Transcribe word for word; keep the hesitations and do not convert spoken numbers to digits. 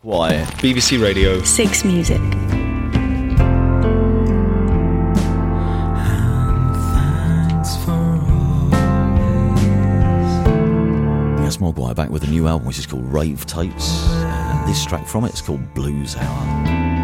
Why? B B C Radio. Six Music. Yes, Mogwai back with a new album which is called Rave Tapes, and this track from it is called Blues Hour.